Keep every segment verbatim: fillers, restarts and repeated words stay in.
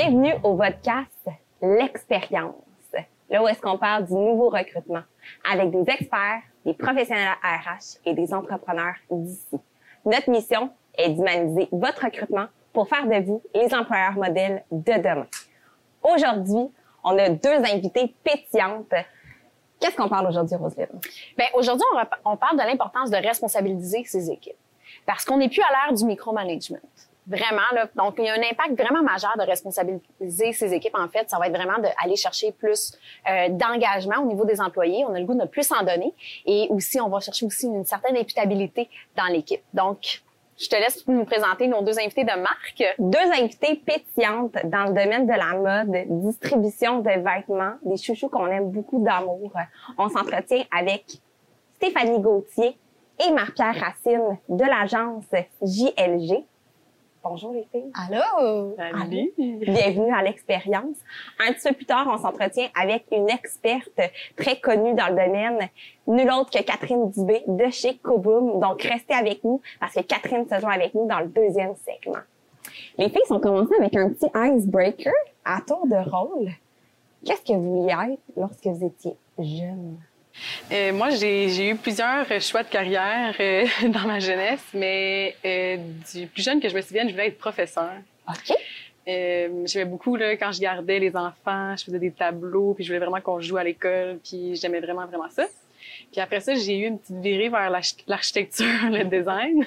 Bienvenue au podcast L'Expérience, là où est-ce qu'on parle du nouveau recrutement avec des experts, des professionnels R H et des entrepreneurs d'ici. Notre mission est d'humaniser votre recrutement pour faire de vous les employeurs modèles de demain. Aujourd'hui, on a deux invités pétillantes. Qu'est-ce qu'on parle aujourd'hui, Roselyne? Bien, aujourd'hui, on, on parle de l'importance de responsabiliser ses équipes. Parce qu'on n'est plus à l'ère du micromanagement. Vraiment, là. Donc, il y a un impact vraiment majeur de responsabiliser ses équipes. En fait, ça va être vraiment d'aller chercher plus euh, d'engagement au niveau des employés. On a le goût de plus en donner. Et aussi, on va chercher aussi une certaine imputabilité dans l'équipe. Donc, je te laisse nous présenter nos deux invités de marque. Deux invités pétillantes dans le domaine de la mode, distribution de vêtements, des chouchous qu'on aime beaucoup d'amour. On s'entretient avec Stéphanie Gauthier et Marie-Pierre Racine de l'agence J L G. Bonjour les filles. Allô. Allô. Bienvenue à l'expérience. Un petit peu plus tard, on s'entretient avec une experte très connue dans le domaine, nulle autre que Catherine Dubé de chez Koboom. Donc, restez avec nous parce que Catherine se joint avec nous dans le deuxième segment. Les filles sont commencées avec un petit icebreaker à tour de rôle. Qu'est-ce que vous vouliez être lorsque vous étiez jeune? Euh, moi, j'ai, j'ai eu plusieurs choix de carrière euh, dans ma jeunesse, mais euh, du plus jeune que je me souvienne, je voulais être professeur. OK. Euh, j'aimais beaucoup là, quand je gardais les enfants, je faisais des tableaux, puis je voulais vraiment qu'on joue à l'école, puis j'aimais vraiment, vraiment ça. Puis après ça, j'ai eu une petite virée vers l'architecture, le design.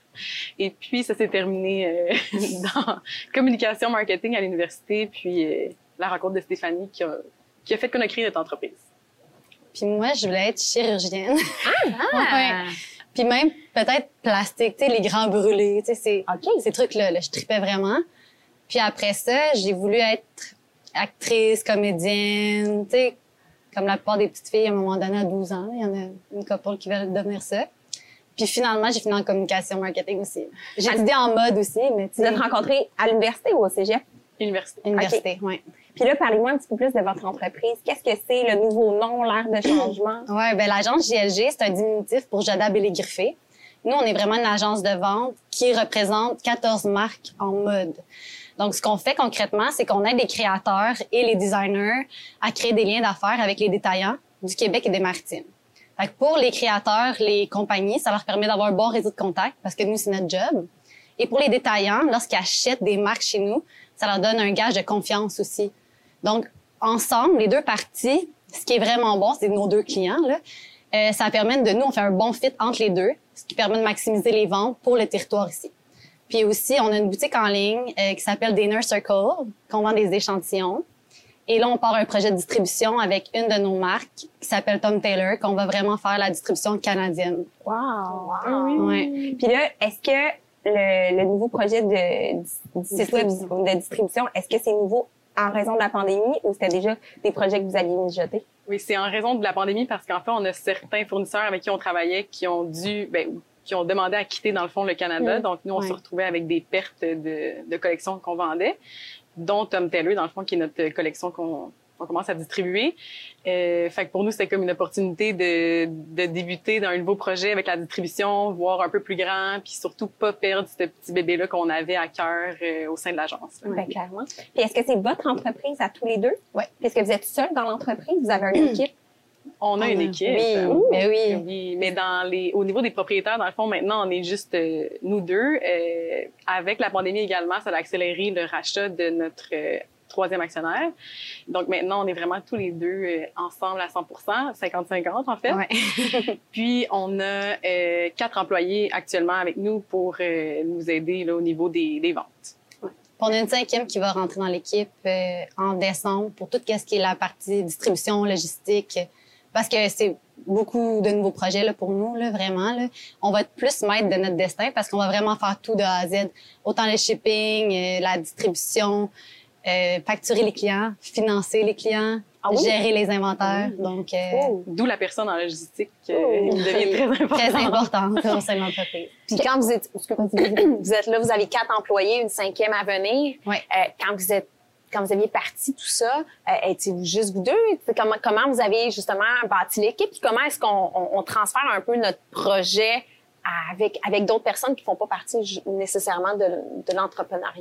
Et puis, ça s'est terminé euh, dans communication marketing à l'université, puis euh, la rencontre de Stéphanie qui a, qui a fait qu'on a créé notre entreprise. Puis moi, je voulais être chirurgienne. Ah! Ouais. Puis même peut-être plastique, tu sais, les grands brûlés, tu sais, c'est, OK. ces trucs-là, là, je tripais vraiment. Puis après ça, j'ai voulu être actrice, comédienne, tu sais, comme la plupart des petites filles à un moment donné à douze ans. Il y en a une couple qui veulent devenir ça. Puis finalement, j'ai fini en communication marketing aussi. J'ai étudié en mode aussi, mais tu Vous sais... êtes rencontrés à l'université ou au cégep? Université. Université, OK. oui. Puis là, parlez-moi un petit peu plus de votre entreprise. Qu'est-ce que c'est, le nouveau nom, l'ère de changement? Ouais, ben l'agence J L G, c'est un diminutif pour Jada Bellé Griffé. Nous, on est vraiment une agence de vente qui représente quatorze marques en mode. Donc, ce qu'on fait concrètement, c'est qu'on aide les créateurs et les designers à créer des liens d'affaires avec les détaillants du Québec et des Maritimes. Fait que pour les créateurs, les compagnies, ça leur permet d'avoir un bon réseau de contacts parce que nous, c'est notre job. Et pour les détaillants, lorsqu'ils achètent des marques chez nous, ça leur donne un gage de confiance aussi. Donc, ensemble, les deux parties, ce qui est vraiment bon, c'est nos deux clients, là, euh, ça permet de nous, on fait un bon fit entre les deux, ce qui permet de maximiser les ventes pour le territoire ici. Puis aussi, on a une boutique en ligne euh, qui s'appelle Dinner Circle, qu'on vend des échantillons. Et là, on part un projet de distribution avec une de nos marques qui s'appelle Tom Taylor, qu'on va vraiment faire la distribution canadienne. Wow! Oui. Ouais. Puis là, est-ce que le, le nouveau projet de, de site web de distribution, est-ce que c'est nouveau en raison de la pandémie ou c'était déjà des projets que vous aviez mijotés? Oui, c'est en raison de la pandémie parce qu'en fait, on a certains fournisseurs avec qui on travaillait qui ont dû, ben, qui ont demandé à quitter, dans le fond, le Canada. Mmh. Donc, nous, on ouais. se retrouvait avec des pertes de, de collections qu'on vendait, dont Tom Taylor, dans le fond, qui est notre collection qu'on on commence à distribuer. Euh, fait que pour nous, c'était comme une opportunité de, de débuter dans un nouveau projet avec la distribution, voir un peu plus grand, puis surtout pas perdre ce petit bébé-là qu'on avait à cœur euh, au sein de l'agence. Bien, clairement. Puis est-ce que c'est votre entreprise à tous les deux? Oui. Est-ce que vous êtes seul dans l'entreprise? Vous avez une équipe? On a On une a- équipe. oui, euh, mais oui. oui. Mais dans les, au niveau des propriétaires, dans le fond, maintenant, on est juste euh, nous deux. Euh, avec la pandémie également, ça a accéléré le rachat de notre euh, troisième actionnaire. Donc maintenant, on est vraiment tous les deux euh, ensemble à cent pour cent, cinquante cinquante en fait. Ouais. Puis on a euh, quatre employés actuellement avec nous pour euh, nous aider là, au niveau des, des ventes. Puis on a une cinquième qui va rentrer dans l'équipe euh, en décembre pour tout ce qui est la partie distribution, logistique, parce que c'est beaucoup de nouveaux projets là, pour nous, là, vraiment. Là. On va être plus maître de notre destin parce qu'on va vraiment faire tout de A à Z. Autant le shipping, euh, la distribution, euh, facturer les clients, financer les clients, Ah oui? gérer les inventaires. Mmh. Donc, euh, Oh. D'où la personne en logistique euh, Oh. devient très importante. très importante au sein de l'entreprise. Puis quand vous êtes, vous êtes là, vous avez quatre employés, une cinquième à venir. Ouais. Euh, quand vous êtes, quand vous aviez parti tout ça, euh, étiez-vous juste vous deux? Comment, comment vous avez justement bâti l'équipe? Puis comment est-ce qu'on on, on transfère un peu notre projet avec avec d'autres personnes qui font pas partie nécessairement de, de l'entrepreneuriat?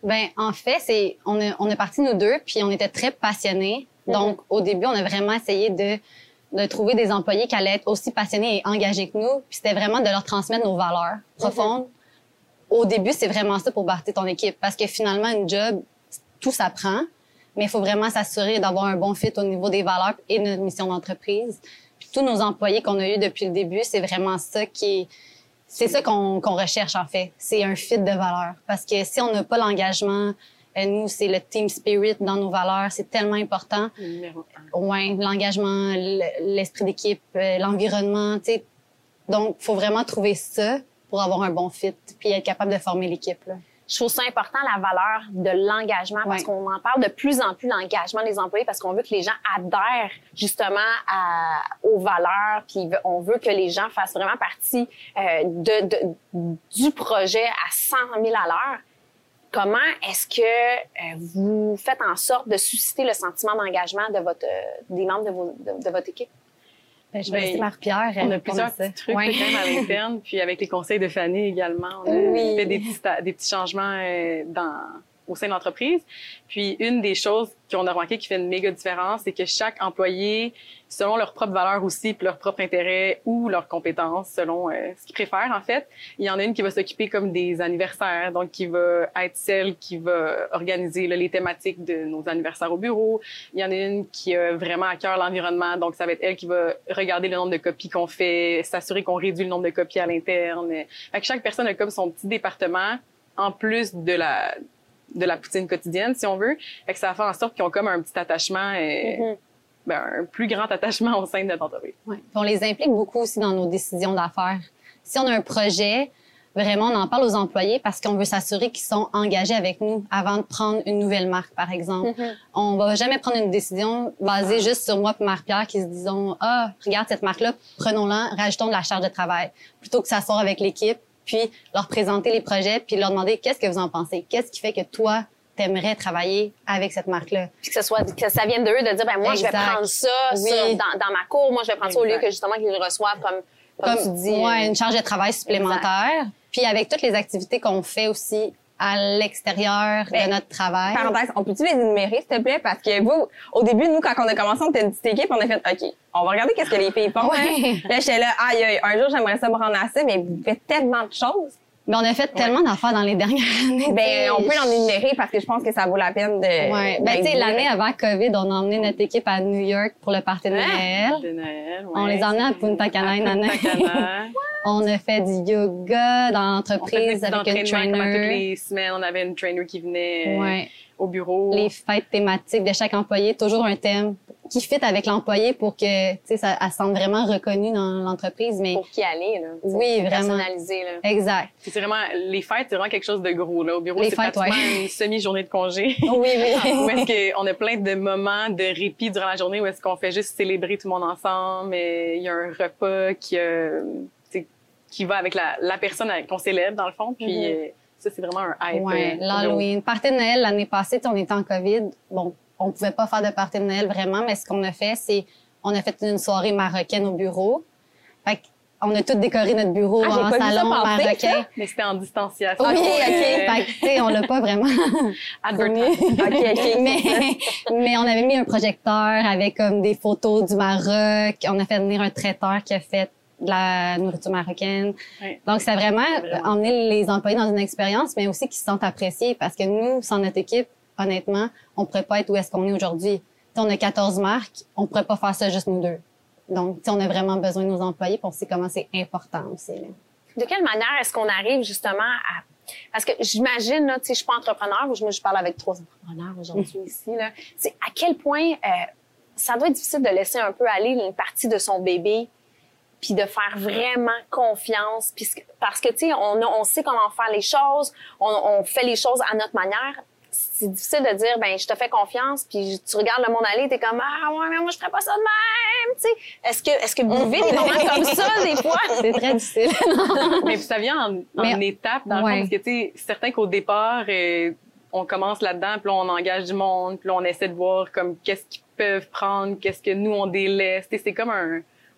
Ben, en fait, c'est, on est, on est partis nous deux, puis on était très passionnés. Mm-hmm. Donc, au début, on a vraiment essayé de, de trouver des employés qui allaient être aussi passionnés et engagés que nous. Puis c'était vraiment de leur transmettre nos valeurs profondes. Mm-hmm. Au début, c'est vraiment ça pour bâtir ton équipe. Parce que finalement, une job, tout s'apprend. Mais il faut vraiment s'assurer d'avoir un bon fit au niveau des valeurs et de notre mission d'entreprise. Puis tous nos employés qu'on a eus depuis le début, c'est vraiment ça qui est, c'est ça qu'on, qu'on recherche, en fait. C'est un fit de valeurs. Parce que si on n'a pas l'engagement, euh, nous, c'est le team spirit dans nos valeurs. C'est tellement important. Numéro un. Ouais, l'engagement, l'esprit d'équipe, euh, l'environnement, tu sais. Donc, faut vraiment trouver ça pour avoir un bon fit puis être capable de former l'équipe, là. Je trouve ça important, la valeur de l'engagement, parce ouais. qu'on en parle de plus en plus, l'engagement des employés, parce qu'on veut que les gens adhèrent justement à, aux valeurs, puis on veut que les gens fassent vraiment partie euh, de, de, du projet à cent mille à l'heure. Comment est-ce que euh, vous faites en sorte de susciter le sentiment d'engagement de votre, des membres de, vos, de, de votre équipe? Ben, je vais laisser Marie-Pierre. On a plusieurs petits trucs ouais. quand même à l'interne, puis avec les conseils de Fanny également, on a oui. fait des petits, des petits changements euh, dans, au sein de l'entreprise. Puis une des choses qu'on a remarqué qui fait une méga différence, c'est que chaque employé, selon leurs propres valeurs aussi, puis leurs propres intérêts ou leurs compétences, selon euh, ce qu'ils préfèrent en fait, il y en a une qui va s'occuper comme des anniversaires, donc qui va être celle qui va organiser là, les thématiques de nos anniversaires au bureau. Il y en a une qui a vraiment à cœur l'environnement, donc ça va être elle qui va regarder le nombre de copies qu'on fait, s'assurer qu'on réduit le nombre de copies à l'interne. Fait que chaque personne a comme son petit département en plus de la de la poutine quotidienne, si on veut. Fait que ça fait en sorte qu'ils ont comme un petit attachement, euh, mm-hmm. ben, un plus grand attachement au sein de notre entreprise. Ouais. Puis on les implique beaucoup aussi dans nos décisions d'affaires. Si on a un projet, vraiment, on en parle aux employés parce qu'on veut s'assurer qu'ils sont engagés avec nous avant de prendre une nouvelle marque, par exemple. Mm-hmm. On va jamais prendre une décision basée juste sur moi et Marie-Pierre qui se disons « Ah, regarde cette marque-là, prenons-la, rajoutons de la charge de travail. » Plutôt que s'asseoir avec l'équipe, puis leur présenter les projets, puis leur demander qu'est-ce que vous en pensez, qu'est-ce qui fait que toi, t'aimerais travailler avec cette marque-là. Puis que ce soit, que ça vienne d'eux de dire, ben moi, exact. Je vais prendre ça, oui. ça dans, dans ma cour, moi, je vais prendre exact. Ça au lieu que justement qu'ils le reçoivent comme, comme, comme tu dis. Ouais, une charge de travail supplémentaire. Exact. Puis avec toutes les activités qu'on fait aussi à l'extérieur ben, de notre travail. Parenthèse, on peut-tu les énumérer, s'il te plaît? Parce que vous, au début, nous, quand on a commencé, on était une petite équipe, on a fait, OK, on va regarder qu'est-ce que les filles font. Ouais. Là, j'étais là, aïe, aïe, un jour, j'aimerais ça me rendre à ça, mais vous faites tellement de choses. Mais on a fait tellement ouais. d'affaires dans les dernières années. Ben, on peut l'en énumérer parce que je pense que ça vaut la peine de... Ouais. Ben, tu sais, l'année avant COVID, on a emmené notre équipe à New York pour le party de Noël. De Noël, ouais. On les a emmenés à Punta Cana une année. On a fait du yoga dans l'entreprise avec une trainer. Toutes les semaines, on avait une trainer qui venait ouais. au bureau. Les fêtes thématiques de chaque employé, toujours un thème qui fit avec l'employé pour que, tu sais, ça elle se sente vraiment reconnue dans l'entreprise. Mais pour qui aller, là. Oui, vraiment. Personnalisé, là. Exact. Puis c'est vraiment, les fêtes, c'est vraiment quelque chose de gros, là. Au bureau, les c'est fêtes, pratiquement ouais. une semi-journée de congé. Oui, oui. Où est-ce qu'on a plein de moments de répit durant la journée où est-ce qu'on fait juste célébrer tout le monde ensemble. Il y a un repas qui, euh, qui va avec la, la personne qu'on célèbre, dans le fond. Puis mm-hmm. euh, ça, c'est vraiment un hype. Ouais, euh, l'Halloween. Party de Noël, l'année passée, on était en COVID. Bon, on pouvait pas faire de party de Noël vraiment, mais ce qu'on a fait, c'est on a fait une soirée marocaine au bureau. Fait qu'on a tout décoré notre bureau ah, en salon marocain. Ça? Mais c'était en distanciation. Oui, OK. Fait que, tu sais, on l'a pas vraiment advertisé. OK, OK. Mais, mais on avait mis un projecteur avec comme des photos du Maroc. On a fait venir un traiteur qui a fait de la nourriture marocaine. Oui. Donc, c'est vraiment, vraiment emmener les employés dans une expérience, mais aussi qu'ils se sentent appréciés parce que nous, sans notre équipe, honnêtement, on pourrait pas être où est-ce qu'on est aujourd'hui. T'sais, on a quatorze marques, on pourrait pas faire ça juste nous deux. Donc, on a vraiment besoin de nos employés, puis on sait comment c'est important aussi. Là. De quelle manière est-ce qu'on arrive justement à... Parce que j'imagine, là, tu sais, je suis pas entrepreneur, moi je parle avec trois entrepreneurs aujourd'hui ici, là. C'est à quel point euh, ça doit être difficile de laisser un peu aller une partie de son bébé puis de faire vraiment confiance, puisque, parce que, tu sais, on, on sait comment faire les choses, on, on fait les choses à notre manière. C'est difficile de dire, ben je te fais confiance, puis tu regardes le monde aller, t'es comme, ah ouais, mais moi, je ferais pas ça de même, tu sais. Est-ce que, est-ce que vous vivez des moments comme ça, des fois? C'est très difficile. Mais ça vient en, en mais, étapes, dans ouais. le fond, parce que, tu sais, c'est certain qu'au départ, euh, on commence là-dedans, puis là, on engage du monde, puis là, on essaie de voir, comme, qu'est-ce qu'ils peuvent prendre, qu'est-ce que nous, on délaisse. Tu sais, c'est comme un...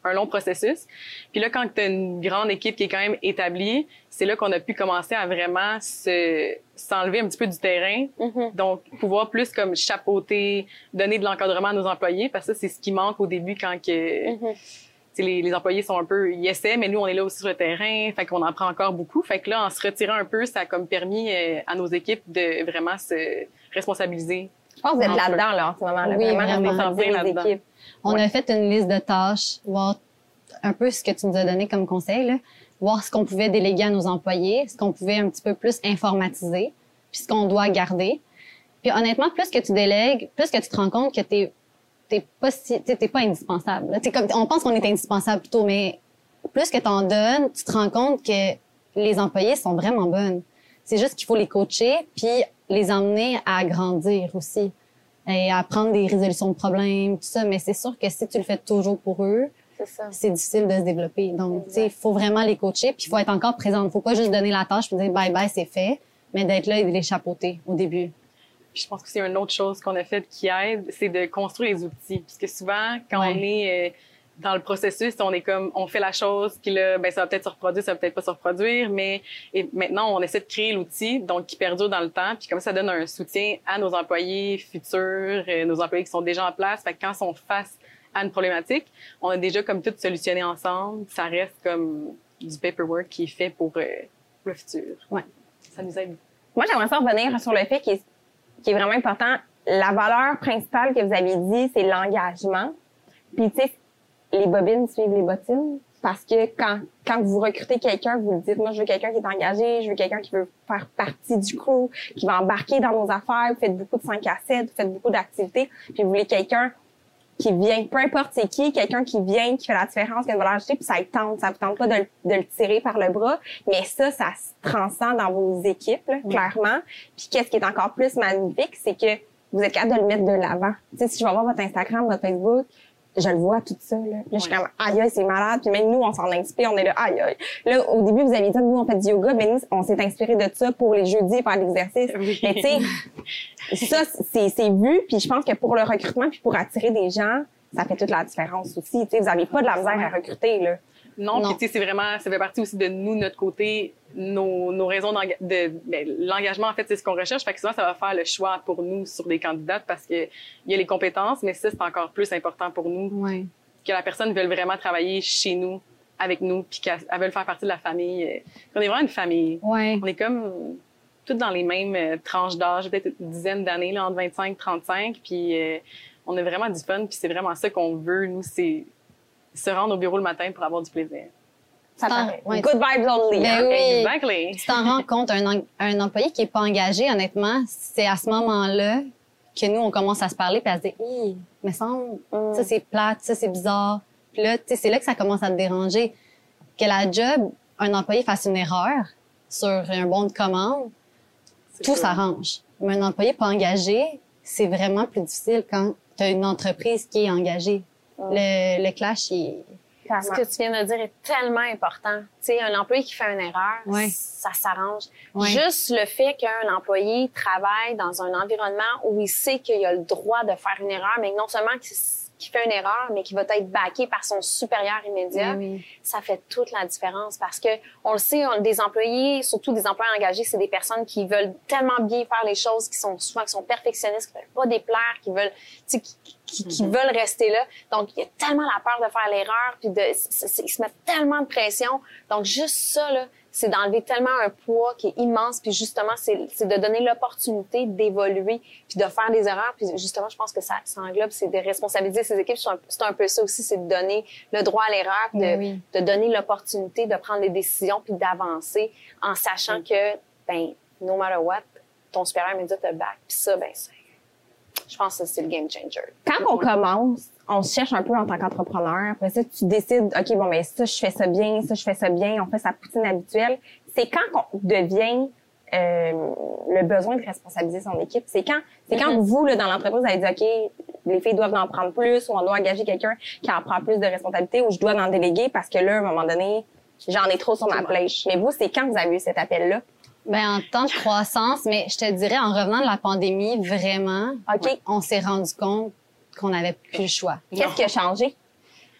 un long processus. Puis là, quand tu as une grande équipe qui est quand même établie, c'est là qu'on a pu commencer à vraiment se s'enlever un petit peu du terrain. Mm-hmm. Donc, pouvoir plus comme chapeauter, donner de l'encadrement à nos employés, parce que ça, c'est ce qui manque au début quand que... Mm-hmm. Les, les employés sont un peu, ils essaient, mais nous, on est là aussi sur le terrain, fait qu'on en prend encore beaucoup. Fait que là, en se retirant un peu, ça a comme permis euh, à nos équipes de vraiment se responsabiliser. Je pense que vous êtes Entre là-dedans, là, en ce moment. Là, Oui, vraiment, vraiment. responsabiliser les Là-dedans. équipes. On Ouais. a fait une liste de tâches, voir un peu ce que tu nous as donné comme conseil, là, voir ce qu'on pouvait déléguer à nos employés, ce qu'on pouvait un petit peu plus informatiser, puis ce qu'on doit garder. Puis honnêtement, plus que tu délègues, plus que tu te rends compte que t'es t'es pas si, t'es, t'es pas indispensable. là. T'es comme, on pense qu'on est indispensable plutôt, mais plus que t'en donnes, tu te rends compte que les employés sont vraiment bonnes. C'est juste qu'il faut les coacher puis les emmener à grandir aussi et à prendre des résolutions de problèmes, tout ça. Mais c'est sûr que si tu le fais toujours pour eux, C'est ça. c'est difficile de se développer. Donc, tu sais, il faut vraiment les coacher puis il faut être encore présent. Faut pas juste donner la tâche puis dire bye bye, c'est fait, mais d'être là et de les chapeauter au début. Puis je pense que c'est une autre chose qu'on a faite qui aide, c'est de construire les outils. Parce que souvent, quand Ouais. on est euh, dans le processus, on est comme, on fait la chose, puis là, ben ça va peut-être se reproduire, ça va peut-être pas se reproduire, mais et maintenant, on essaie de créer l'outil, donc qui perdure dans le temps, puis comme ça, ça donne un soutien à nos employés futurs, euh, nos employés qui sont déjà en place. Fait que quand ils sont face à une problématique, on a déjà comme tout solutionné ensemble. Ça reste comme du paperwork qui est fait pour, euh, pour le futur. Ouais. Ça nous aide. Moi, j'aimerais ça revenir sur le fait qui est, qui est vraiment important. La valeur principale que vous avez dit, c'est l'engagement. Puis, tu sais, les bobines suivent les bottines. Parce que quand, quand vous recrutez quelqu'un, vous le dites, moi, je veux quelqu'un qui est engagé, je veux quelqu'un qui veut faire partie du crew, qui va embarquer dans nos affaires, vous faites beaucoup de cinq à sept, vous faites beaucoup d'activités, puis vous voulez quelqu'un qui vient, peu importe c'est qui, quelqu'un qui vient, qui fait la différence, qui a une valeur ajoutée, puis ça le tente, ça vous tente pas de, le- de le tirer par le bras, mais ça, ça se transcende dans vos équipes, là, clairement. Puis qu'est-ce qui est encore plus magnifique, c'est que vous êtes capable de le mettre de l'avant. Tu sais, si je vais voir votre Instagram, votre Facebook, je le vois tout ça, là. Puis là, je suis Ouais. comme, aïe, aïe, c'est malade. Puis même nous, on s'en inspire, on est là, aïe, aïe. Là, au début, vous aviez dit, nous, on fait du yoga, mais nous, on s'est inspiré de ça pour les jeudis, faire de l'exercice. Oui. Mais tu sais, ça, c'est, c'est vu. Puis je pense que pour le recrutement, puis pour attirer des gens, ça fait toute la différence aussi. Tu sais, vous avez pas de la misère à recruter, là. Non, Non. puis tu sais, c'est vraiment, ça fait partie aussi de nous, notre côté, nos, nos raisons d'enga- de, ben, l'engagement, en fait, c'est ce qu'on recherche. Fait que souvent, ça va faire le choix pour nous sur des candidates parce que il y a les compétences, mais ça, c'est encore plus important pour nous Ouais. que la personne veuille vraiment travailler chez nous, avec nous, puis qu'elle elle veuille faire partie de la famille. Euh, On est vraiment une famille. Ouais. On est comme toutes dans les mêmes euh, tranches d'âge, peut-être une dizaine d'années, là, entre vingt-cinq et trente-cinq, puis euh, on a vraiment du fun, puis c'est vraiment ça qu'on veut, nous, c'est se rendre au bureau le matin pour avoir du plaisir. Ça Ah, paraît. ouais. Good vibes only. Ben hein. oui. Exactly. Tu t'en rends compte, un, en- un employé qui est pas engagé, honnêtement, c'est à ce moment-là que nous, on commence à se parler puis à se dire, hi, me semble, Mm. ça c'est plate, ça c'est bizarre. Puis là, tu sais, c'est là que ça commence à te déranger. Que la job, un employé fasse une erreur sur un bon de commande, C'est tout sûr. s'arrange. Mais un employé pas engagé, c'est vraiment plus difficile quand tu as une entreprise qui est engagée. Le, le clash, il... Clairement. Ce que tu viens de dire est tellement important. Tu sais, un employé qui fait une erreur, Ouais. ça s'arrange. Ouais. Juste le fait qu'un employé travaille dans un environnement où il sait qu'il a le droit de faire une erreur, mais non seulement qu'il qu'il fait une erreur, mais qui va être backé par son supérieur immédiat, Oui, oui. ça fait toute la différence parce que on le sait, on, des employés, surtout des employés engagés, c'est des personnes qui veulent tellement bien faire les choses, qui sont souvent qui sont perfectionnistes, qui veulent pas déplaire, qui veulent, tu sais, qui, qui, qui Mm-hmm. veulent rester là. Donc il y a tellement la peur de faire l'erreur, puis de, c'est- c'est- ils se mettent tellement de pression. Donc juste ça là, c'est d'enlever tellement un poids qui est immense, puis justement c'est, c'est de donner l'opportunité d'évoluer, puis de faire des erreurs, puis justement je pense que ça, ça englobe, c'est de responsabiliser ses équipes. C'est un, c'est un peu ça aussi, c'est de donner le droit à l'erreur, de, Ben oui. de donner l'opportunité de prendre des décisions puis d'avancer en sachant que, ben, no matter what, ton supérieur immédiat te back. Puis ça, ben, c'est, je pense que c'est le game changer. Quand on commence, on se cherche un peu en tant qu'entrepreneur. Après ça, tu décides, OK, bon, mais ça, je fais ça bien, ça, je fais ça bien, on fait sa poutine habituelle. C'est quand qu'on devient euh, le besoin de responsabiliser son équipe. C'est quand, c'est quand vous, là, dans l'entreprise, vous avez dit, OK, les filles doivent en prendre plus, ou on doit engager quelqu'un qui en prend plus de responsabilité, ou je dois en déléguer parce que là, à un moment donné, j'en ai trop sur ma plate. Mais vous, c'est quand vous avez eu cet appel-là? Ben, en temps de croissance, mais je te dirais, en revenant de la pandémie, vraiment, OK. on s'est rendu compte qu'on n'avait plus le choix. Qu'est-ce qui a changé?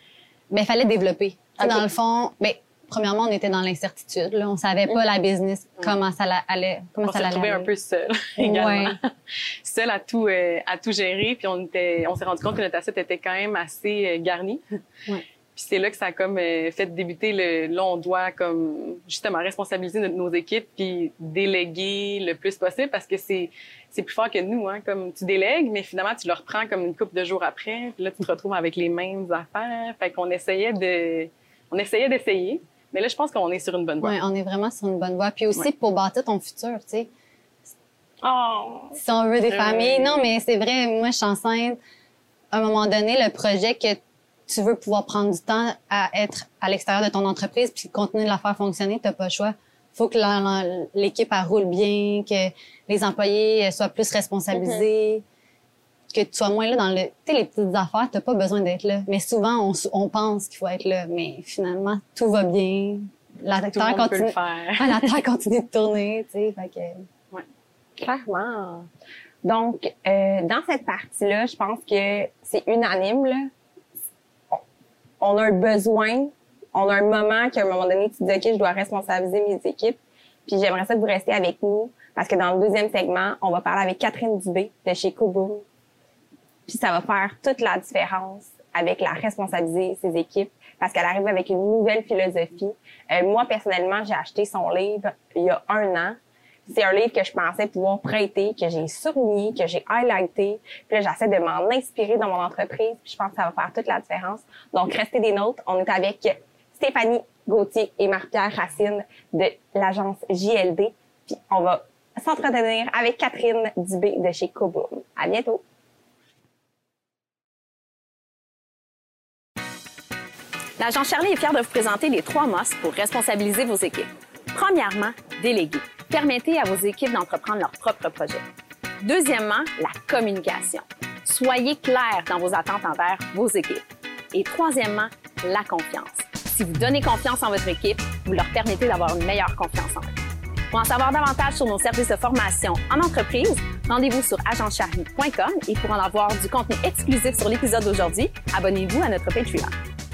Ben, il fallait développer. Okay. Dans le fond, ben, premièrement, on était dans l'incertitude. Là. On savait pas la business, comment ça allait. Comment on ça s'est allait retrouvé un peu seul également. Ouais. Seul à tout, euh, à tout gérer. Puis on, était, on s'est rendu compte que notre assiette était quand même assez euh, garnie. Ouais. Puis c'est là que ça a comme euh, fait débuter le. Là, on doit comme justement responsabiliser notre, nos équipes puis déléguer le plus possible parce que c'est c'est plus fort que nous, hein. Comme tu délègues, mais finalement tu le reprends comme une couple de jours après. Puis là, tu te retrouves avec les mêmes affaires. Fait qu'on essayait de, on essayait d'essayer. Mais là, je pense qu'on est sur une bonne voie. Oui, on est vraiment sur une bonne voie. Puis aussi ouais. pour bâtir ton futur, tu sais. Oh. Si on veut des Euh... familles, non, mais c'est vrai. Moi, je suis enceinte. À un moment donné, le projet que tu veux pouvoir prendre du temps à être à l'extérieur de ton entreprise puis continuer de la faire fonctionner, t'as pas le choix. Faut que la, la, l'équipe elle roule bien, que les employés soient plus responsabilisés, mm-hmm. que tu sois moins là dans le... Tu sais, les petites affaires, t'as pas besoin d'être là. Mais souvent, on, on pense qu'il faut être là. Mais finalement, tout va bien. La tout le monde continue... peut le faire. Ah, la terre continue de tourner, tu sais. Fait que... Ouais. Clairement. Donc, euh, dans cette partie-là, je pense que c'est unanime, là. On a un besoin, on a un moment qu'à un moment donné, tu te dis, OK, je dois responsabiliser mes équipes. Puis j'aimerais ça que vous restiez avec nous parce que dans le deuxième segment, on va parler avec Catherine Dubé de chez Koboom. Puis ça va faire toute la différence avec la responsabiliser ses équipes parce qu'elle arrive avec une nouvelle philosophie. Euh, moi, personnellement, j'ai acheté son livre il y a un an. C'est un livre que je pensais pouvoir prêter, que j'ai surligné, que j'ai highlighté. Puis là, j'essaie de m'en inspirer dans mon entreprise. Puis je pense que ça va faire toute la différence. Donc, restez des nôtres. On est avec Stéphanie Gauthier et Marie-Pierre Racine de l'agence J L D. Puis on va s'entretenir avec Catherine Dubé de chez Koboom. À bientôt! L'agence Charlie est fière de vous présenter les trois must pour responsabiliser vos équipes. Premièrement, déléguer. Permettez à vos équipes d'entreprendre leurs propres projets. Deuxièmement, la communication. Soyez clair dans vos attentes envers vos équipes. Et troisièmement, la confiance. Si vous donnez confiance en votre équipe, vous leur permettez d'avoir une meilleure confiance en eux. Pour en savoir davantage sur nos services de formation en entreprise, rendez-vous sur agence charlie point com et pour en avoir du contenu exclusif sur l'épisode d'aujourd'hui, abonnez-vous à notre Patreon.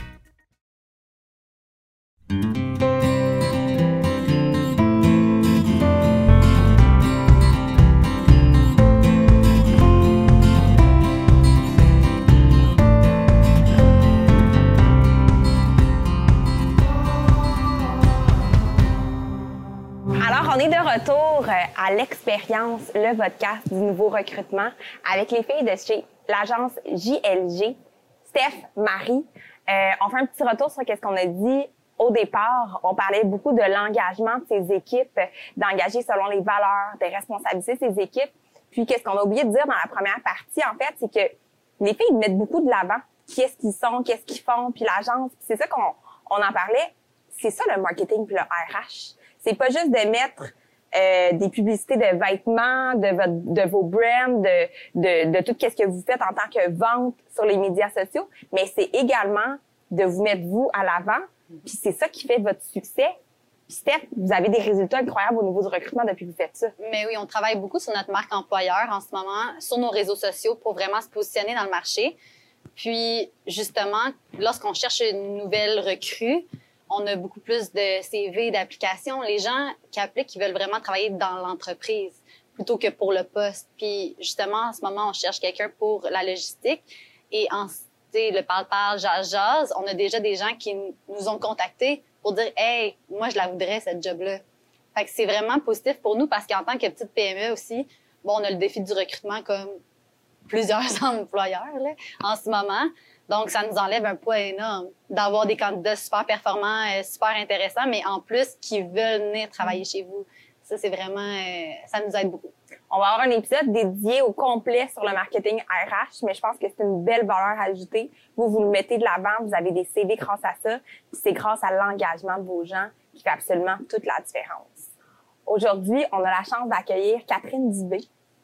On est de retour à l'expérience, le podcast du nouveau recrutement avec les filles de chez l'agence J L G, Steph, Marie. Euh, on fait un petit retour sur ce qu'on a dit au départ. On parlait beaucoup de l'engagement de ces équipes, d'engager selon les valeurs, de responsabiliser ces équipes. Puis qu'est-ce qu'on a oublié de dire dans la première partie, en fait, c'est que les filles mettent beaucoup de l'avant. Qui est-ce qu'ils sont, qu'est-ce qu'ils font, puis l'agence. Puis c'est ça qu'on on en parlait. C'est ça le marketing puis le R H. C'est pas juste de mettre euh, des publicités de vêtements, de votre, de vos brands, de, de, de tout ce que vous faites en tant que vente sur les médias sociaux, mais c'est également de vous mettre vous à l'avant. Puis c'est ça qui fait votre succès. Puis Steph, vous avez des résultats incroyables au niveau du recrutement depuis que vous faites ça. Mais oui, on travaille beaucoup sur notre marque employeur en ce moment, sur nos réseaux sociaux pour vraiment se positionner dans le marché. Puis justement, lorsqu'on cherche une nouvelle recrue, on a beaucoup plus de C V, d'applications. Les gens qui appliquent, ils veulent vraiment travailler dans l'entreprise plutôt que pour le poste. Puis justement, en ce moment, on cherche quelqu'un pour la logistique. Et en le parle-parle, jase-jase, on a déjà des gens qui nous ont contactés pour dire « Hey, moi, je la voudrais, cette job-là. » Fait que c'est vraiment positif pour nous parce qu'en tant que petite P M E aussi, bon, on a le défi du recrutement comme plusieurs employeurs là, en ce moment. Donc, ça nous enlève un poids énorme d'avoir des candidats super performants, euh, super intéressants, mais en plus, qui veulent venir travailler chez vous. Ça, c'est vraiment... Euh, ça nous aide beaucoup. On va avoir un épisode dédié au complet sur le marketing R H, mais je pense que c'est une belle valeur ajoutée. Vous, vous le mettez de l'avant, vous avez des C V grâce à ça, puis c'est grâce à l'engagement de vos gens qui fait absolument toute la différence. Aujourd'hui, on a la chance d'accueillir Catherine Dubé,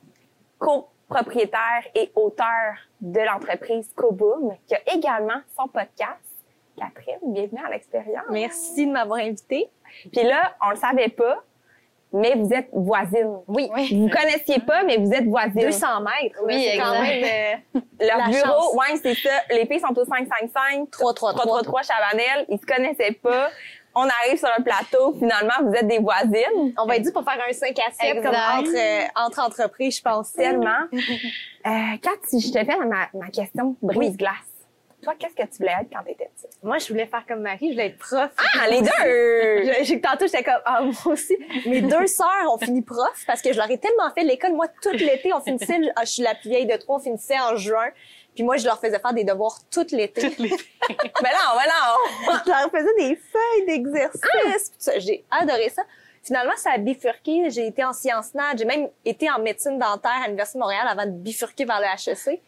copropriétaire et auteure de l'entreprise Koboom, qui a également son podcast. Catherine, bienvenue à l'expérience. Merci de m'avoir invitée. Puis là, on le savait pas, mais vous êtes voisines. Oui. oui. Vous vous connaissiez pas, mais vous êtes voisines. deux cents mètres. Oui, c'est quand exact. même... euh, Leur la bureau, chance. ouais, c'est ça. Les filles sont au cinq cinq cinq, trois trois trois trois trois Chabanel. Ils se connaissaient pas. On arrive sur un plateau. Finalement, vous êtes des voisines. On va être dû pour faire un cinq à sept Exact. comme entre, euh, entre entreprises, je pense. Tellement. euh, Kat, si je te fais ma, ma question brise-glace, toi, qu'est-ce que tu voulais être quand t'étais petite? Moi, je voulais faire comme Marie, je voulais être prof. Ah, les deux! Je- j'ai- Tantôt, j'étais comme, ah, moi aussi. Mes deux sœurs ont fini prof parce que je leur ai tellement fait de l'école. Moi, tout l'été, on finissait, je, ah, je suis la plus vieille de trois, on finissait en juin. Puis moi, je leur faisais faire des devoirs tout l'été. Mais non, mais non! Je leur faisais des feuilles d'exercice. Puis ça, j'ai adoré ça. Finalement, ça a bifurqué. J'ai été en sciences nat. J'ai même été en médecine dentaire à l'Université de Montréal avant de bifurquer vers le H E C.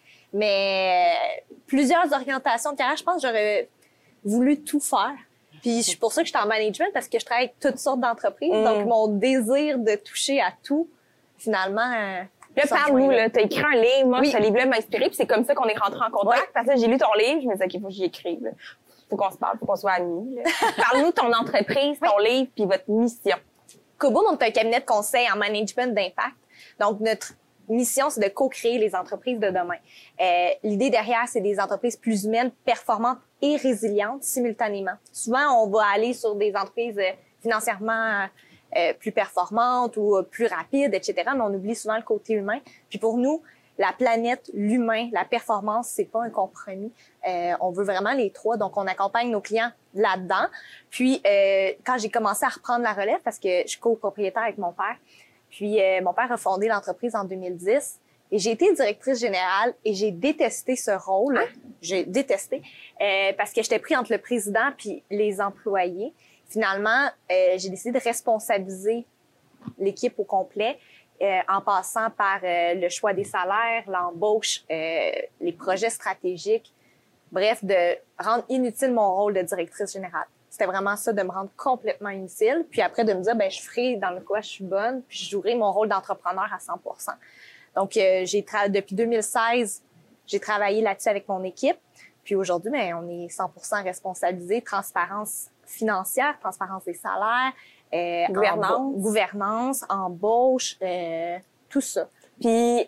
Mais euh, plusieurs orientations de carrière, je pense que j'aurais voulu tout faire. Puis c'est pour ça que j'étais en management, parce que je travaille avec toutes sortes d'entreprises. Mm. Donc, mon désir de toucher à tout, finalement... Euh, Là, ça parle-nous, rejoint là. T'as écrit un livre. Moi, Oui. ce livre-là m'a inspiré, puis c'est comme ça qu'on est rentrés en contact. Ouais. Parce que j'ai lu ton livre, je me disais, OK, faut que j'y écrive, là. Faut qu'on se parle, faut qu'on soit amis, là. Parle-nous de ton entreprise, ton livre, puis votre mission. Koboom, on est un cabinet de conseil en management d'impact. Donc, notre mission, c'est de co-créer les entreprises de demain. Euh, l'idée derrière, c'est des entreprises plus humaines, performantes et résilientes simultanément. Souvent, on va aller sur des entreprises euh, financièrement euh, plus performantes ou euh, plus rapides, et cetera, mais on oublie souvent le côté humain. Puis pour nous, la planète, l'humain, la performance, c'est pas un compromis. Euh, on veut vraiment les trois, donc on accompagne nos clients là-dedans. Puis, euh, quand j'ai commencé à reprendre la relève, parce que je suis copropriétaire avec mon père, puis euh, mon père a fondé l'entreprise en deux mille dix, et j'ai été directrice générale et j'ai détesté ce rôle. Hein? J'ai détesté euh, parce que j'étais pris entre le président puis les employés. Finalement, euh, j'ai décidé de responsabiliser l'équipe au complet. Euh, en passant par euh, le choix des salaires, l'embauche, euh, les projets stratégiques. Bref, de rendre inutile mon rôle de directrice générale. C'était vraiment ça, de me rendre complètement inutile. Puis après, de me dire, ben je ferai dans le quoi je suis bonne, puis je jouerai mon rôle d'entrepreneur à cent pour cent. Donc, euh, j'ai tra- depuis deux mille seize, j'ai travaillé là-dessus avec mon équipe. Puis aujourd'hui, ben on est cent pour cent responsabilisé, transparence financière, transparence des salaires, Euh, Gouvernance. emba- gouvernance, embauche, euh, tout ça. Puis,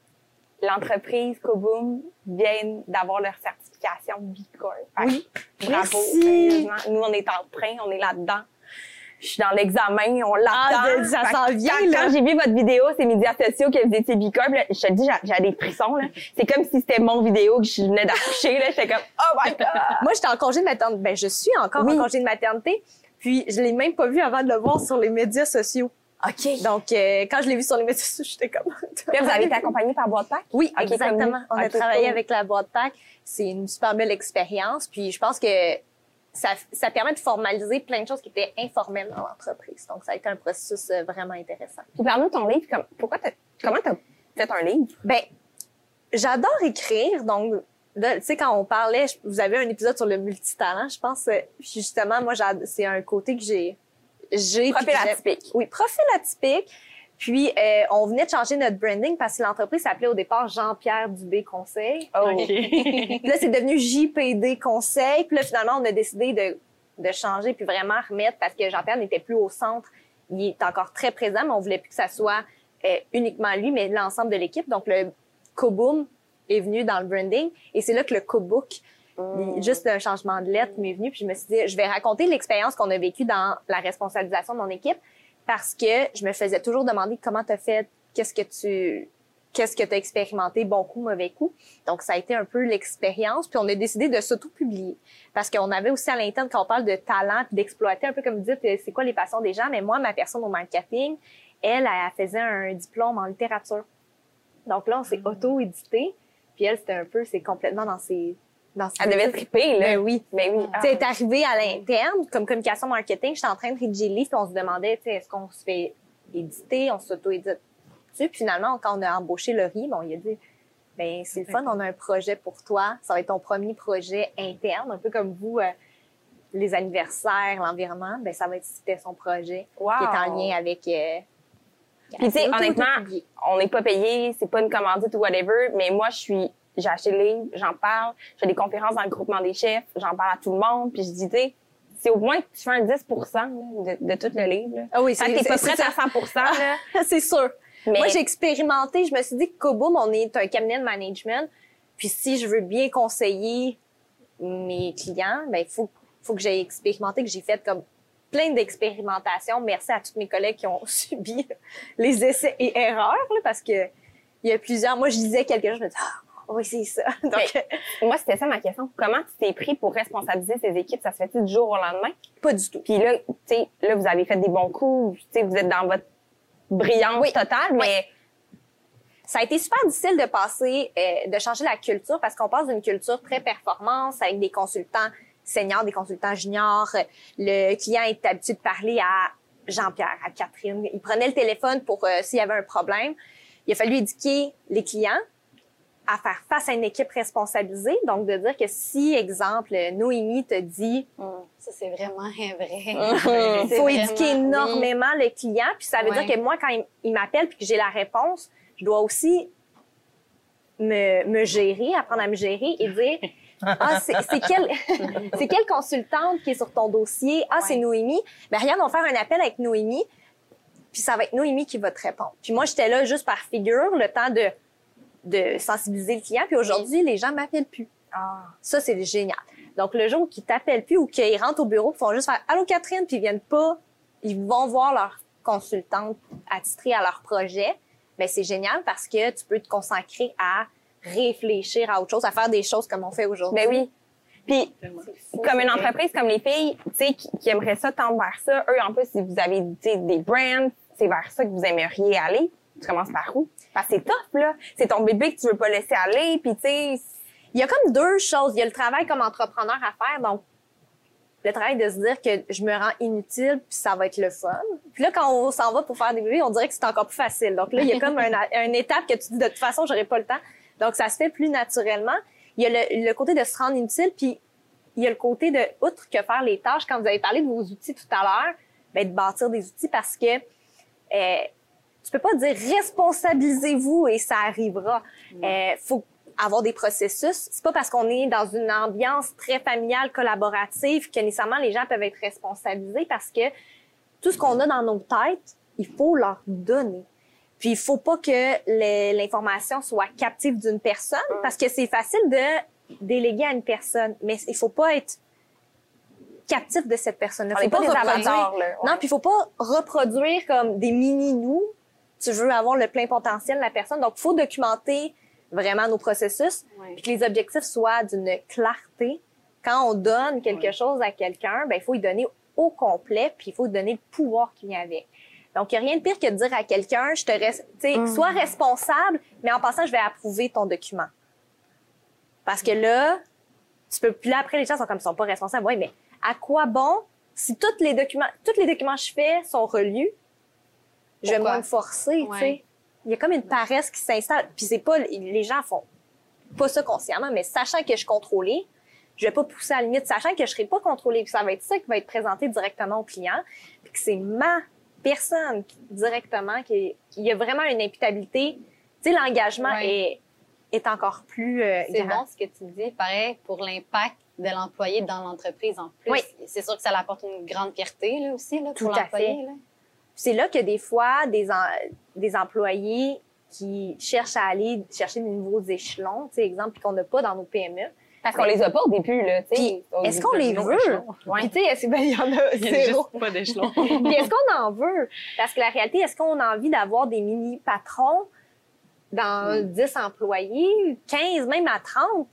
l'entreprise Koboom vient d'avoir leur certification B Corp. Fait que Oui. Bravo. Merci. Sérieusement. Nous, on est en train, on est là-dedans. Je suis dans l'examen, on l'attend. Ah, de- ça Fait s'en que vient, quand, là. quand j'ai vu votre vidéo, ces médias sociaux que vous étiez B Corp, là, je te dis, j'ai, j'ai des frissons, là. C'est comme si c'était mon vidéo que je venais d'accoucher, là. J'étais comme, oh my God! Moi, j'étais en congé de maternité. Ben, je suis encore Oui. en congé de maternité. Puis, je l'ai même pas vu avant de le voir sur les médias sociaux. OK. Donc, euh, quand je l'ai vu sur les médias sociaux, j'étais comme... Là, vous avez été accompagné par Boîte Pack? Oui, Ok, exactement. comme nous. On a Ok, travaillé cool. avec la boîte pack. C'est une super belle expérience. Puis, je pense que ça, ça permet de formaliser plein de choses qui étaient informelles dans l'entreprise. Donc, ça a été un processus euh, vraiment intéressant. Puis parle-nous de ton livre. Comme, pourquoi t'as, comment t'as fait un livre? Ben, j'adore écrire. Donc, là, tu sais, quand on parlait, je- vous avez un épisode sur le multitalent, je pense. euh, Puis justement, moi, j'ad- c'est un côté que j'ai... j'ai Profil puis que j'aime. atypique. Oui, profil atypique. Puis, euh, on venait de changer notre branding parce que l'entreprise s'appelait au départ Jean-Pierre Dubé Conseil. Oh. Puis là, c'est devenu J P D Conseil. Puis là, finalement, on a décidé de, de changer puis vraiment remettre parce que Jean-Pierre n'était plus au centre. Il est encore très présent, mais on voulait plus que ça soit euh, uniquement lui, mais l'ensemble de l'équipe. Donc, le Koboom est venu dans le branding. Et c'est là que le Kobook, Mm. juste un changement de lettre, m'est venu. Puis je me suis dit, je vais raconter l'expérience qu'on a vécue dans la responsabilisation de mon équipe parce que je me faisais toujours demander comment t'as fait, qu'est-ce que tu... qu'est-ce que tu as expérimenté, bon coup, mauvais coup. Donc, ça a été un peu l'expérience. Puis, on a décidé de s'auto-publier. Parce qu'on avait aussi à l'interne, quand on parle de talent, puis d'exploiter, un peu comme vous dites, euh, c'est quoi les passions des gens. Mais moi, ma personne au marketing, elle, elle faisait un diplôme en littérature. Donc là, on s'est auto-édité. Puis elle, c'était un peu, c'est complètement dans ses... Dans ses Elle devait triper, là. Ben oui. Ben oui. Ah. Tu sais, est arrivé à l'interne, comme communication marketing, j'étais en train de rédiger le livre, puis on se demandait, tu sais, est-ce qu'on se fait éditer, on s'auto-édite. Puis finalement, quand on a embauché Laurie, bon, il a dit, ben c'est le fun, on a un projet pour toi. Ça va être ton premier projet interne, un peu comme vous, euh, les anniversaires, l'environnement. Ben ça va être c'était son projet Wow. qui est en lien avec. Euh, Puis tu sais, auto- honnêtement, auto-publié. on n'est pas payé, c'est pas une commandite ou whatever, mais moi, je suis, j'ai acheté le livre, j'en parle, je fais des conférences dans le groupement des chefs, j'en parle à tout le monde, puis je dis, tu sais, c'est au moins que tu fais un dix pour cent là, de, de tout le livre. Là. Ah oui, Fait c'est que t'es pas c'est- prête c'est à cent pour cent. Là. c'est sûr. Mais Moi, j'ai expérimenté. Je me suis dit que Koboom, on est un cabinet de management. Puis si je veux bien conseiller mes clients, ben il faut, faut que j'aie expérimenté, que j'ai fait comme plein d'expérimentations. Merci à tous mes collègues qui ont subi les essais et erreurs, là, parce que il y a plusieurs. Moi, je disais quelque chose, je me disais, ah, oui, c'est ça. Donc, Mais, moi, c'était ça ma question. Comment tu t'es pris pour responsabiliser ces équipes? Ça se fait-tu du jour au lendemain? pas du tout. Puis là, tu sais, là, vous avez fait des bons coups. Tu sais, vous êtes dans votre brillance Oui. totale, mais Ça a été super difficile de passer, euh, de changer la culture parce qu'on passe d'une culture très performance avec des consultants seniors, des consultants juniors. Le client est habitué de parler à Jean-Pierre, à Catherine. Il prenait le téléphone pour euh, s'il y avait un problème. Il a fallu éduquer les clients à faire face à une équipe responsabilisée. Donc, de dire que si, exemple, Noémie te dit Ça, c'est vraiment vrai. il C'est faut vraiment- éduquer énormément le client. Puis ça veut Ouais. dire que moi, quand il, il m'appelle puis que j'ai la réponse, je dois aussi me, me gérer, apprendre à me gérer et dire ah, c'est c'est quelle, c'est quelle consultante qui est sur ton dossier? Ah, c'est Noémie. Ben, regarde, on va faire un appel avec Noémie, puis ça va être Noémie qui va te répondre. Puis moi, j'étais là juste par figure, le temps de, de sensibiliser le client. Puis aujourd'hui, les gens m'appellent plus. Ça, c'est génial. Donc, le jour qu'ils t'appellent plus ou qu'ils rentrent au bureau, ils font juste faire « Allô, Catherine », puis ils viennent pas, ils vont voir leur consultante attitrée à leur projet, ben c'est génial parce que tu peux te consacrer à réfléchir à autre chose, à faire des choses comme on fait aujourd'hui. ben oui. Puis, Tellement. comme une entreprise comme les filles, tu sais, qui, qui aimeraient ça tendre vers ça, eux, en plus, si vous avez tu sais, des brands, c'est vers ça que vous aimeriez aller. Tu commences par où? Parce que c'est tough, là. C'est ton bébé que tu veux pas laisser aller, puis tu sais... Il y a comme deux choses. Il y a le travail comme entrepreneur à faire, donc le travail de se dire que je me rends inutile puis ça va être le fun. Puis là, quand on s'en va pour faire des bébés, on dirait que c'est encore plus facile. Donc là, il y a comme un, une étape que tu dis de toute façon, j'aurai pas le temps. Donc ça se fait plus naturellement. Il y a le, le côté de se rendre inutile, puis il y a le côté de, outre que faire les tâches, quand vous avez parlé de vos outils tout à l'heure, ben, de bâtir des outils parce que euh, tu peux pas dire responsabilisez-vous et ça arrivera. Euh, faut avoir des processus. C'est pas parce qu'on est dans une ambiance très familiale, collaborative que nécessairement les gens peuvent être responsabilisés parce que tout ce qu'on a dans nos têtes, il faut leur donner. Puis il faut pas que le- l'information soit captive d'une personne parce que c'est facile de déléguer à une personne, mais il faut pas être captif de cette personne-là. On Faut n'est pas des reproduire- avatars, là. Ouais. Non, puis il faut pas reproduire comme des mini-nous. Tu veux avoir le plein potentiel de la personne. Donc, il faut documenter vraiment nos processus, Ouais. puis que les objectifs soient d'une clarté. Quand on donne quelque chose à quelqu'un, ben il faut lui donner au complet, puis il faut lui donner le pouvoir qui vient avec. Donc, il n'y a rien de pire que de dire à quelqu'un, je te reste, tu sais, sois responsable, mais en passant, je vais approuver ton document. Parce que là, tu peux, puis là, après, les gens sont comme, ils sont pas responsables. Oui, mais à quoi bon, si tous les documents, tous les documents que je fais sont relus, je vais Pourquoi? moins me forcer, tu Ouais. sais. Il y a comme une paresse qui s'installe. Puis c'est pas, les gens font pas ça consciemment, mais sachant que je suis contrôlée, je vais pas pousser à la limite, sachant que je serai pas contrôlée, puis ça va être ça qui va être présenté directement au client, puis que c'est ma personne qui- directement qui, qui y a vraiment une imputabilité. Tu sais, l'engagement Ouais. est, est encore plus euh, C'est grand. bon ce que tu dis. Pareil, pour l'impact de l'employé dans l'entreprise en plus. Oui. C'est sûr que ça apporte une grande fierté là, aussi là, Tout pour à l'employé. fait. là. C'est là que des fois, des, en- des employés qui cherchent à aller chercher des nouveaux échelons, tu sais, exemple, puis qu'on n'a pas dans nos P M E. Parce qu'on les a pas au début, là, tu Puis, sais. Au est-ce début, qu'on les échelon, veut? échelon. Puis, tu sais, est-ce- ben, il y en a Il y a zéro. juste pas d'échelon. Puis est-ce qu'on en veut? Parce que la réalité, est-ce qu'on a envie d'avoir des mini-patrons dans dix employés, quinze, même à trente?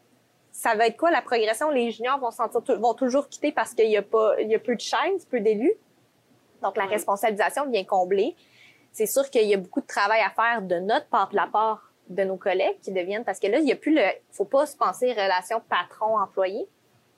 Ça va être quoi la progression? Les juniors vont, sentir, vont toujours quitter parce qu'il y a pas, il y a peu de chaînes, peu d'élus. Donc, la responsabilisation vient combler. C'est sûr qu'il y a beaucoup de travail à faire de notre part, de la part de nos collègues qui deviennent, parce que là, il y a plus le, faut pas se penser relation patron-employé.